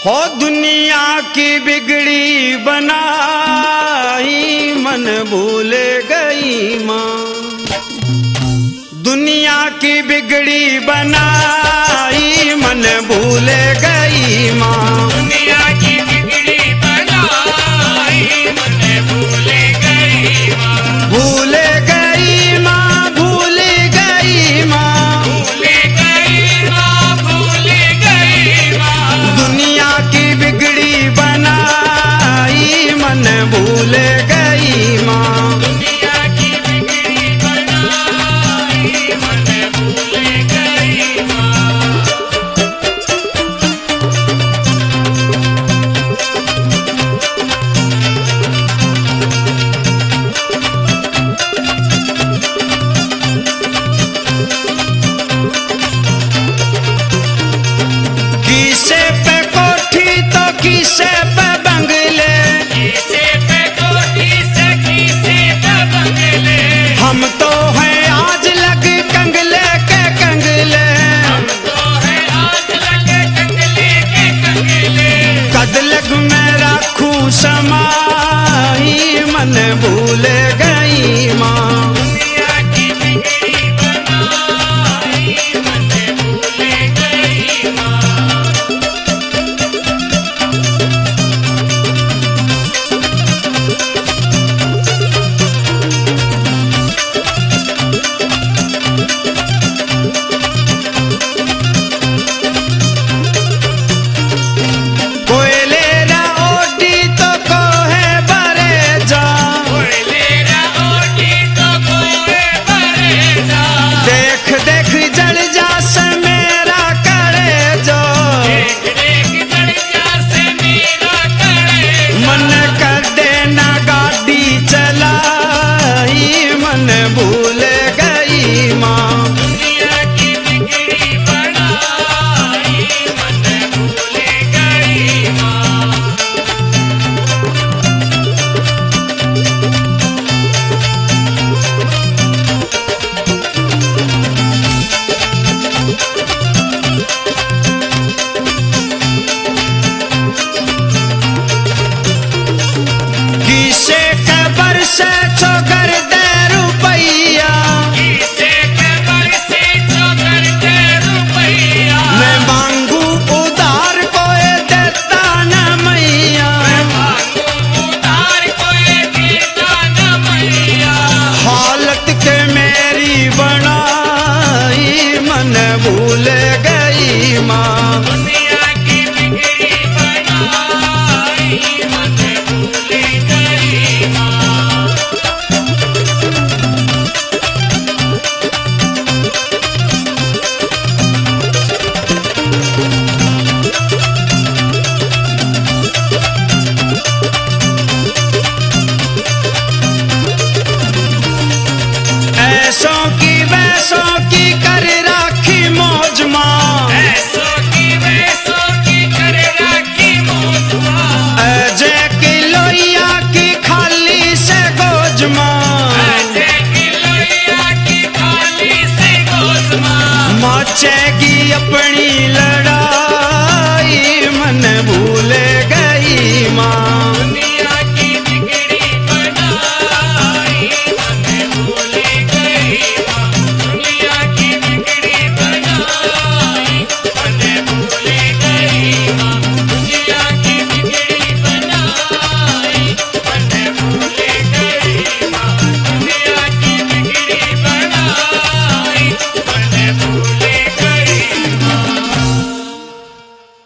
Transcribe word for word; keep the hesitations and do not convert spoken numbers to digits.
हो दुनिया की बिगड़ी बनाई मन भूल गई माँ। दुनिया की बिगड़ी बनाई मन भूल गई माँ। दुनिया की बिगड़ी बनाई मन भूल गई माँ। भूल गई माँ भूल गई माँ। भूल गई माँ भूल गई माँ। दुनिया की बिगड़ी बनाई मन भूल गई माँ। दुनिया की बिगड़ी बनाई मन भूल गई माँ। किसे पे कोठी तो किसे पे बंगले। किसे पे कोठी से किसे पे बंगले। हम तो हैं आज लग कंगले के कंगले। हम तो है आज लगे कंगले के कंगले। कद लग में राखू समाई मन भूल गई माँ। दुनिया की बिगड़ी बनाई मन भूल गई माँ। कोयले रा ओटी तो कोहे बरे जा। कोयलेरा ओटी तो कोए बरेजा। देख देख जल जा से मेरा करे जो। देख देख जड़ जा से मेरा करे। मन कर देना गाड़ी चलाई मन भूल गई माँ। दुनिया की बिगड़ी बनाई मन भूल गई माँ। किसे कबर से छोकर दे रुपैया। किसे कबर से चौकर के रुपैया। मैं मांगू उधार कोई देता न मैया। मांगू उधार कोई देता न मैया। हालत के मेरी बनाई मन भूल गई माँ।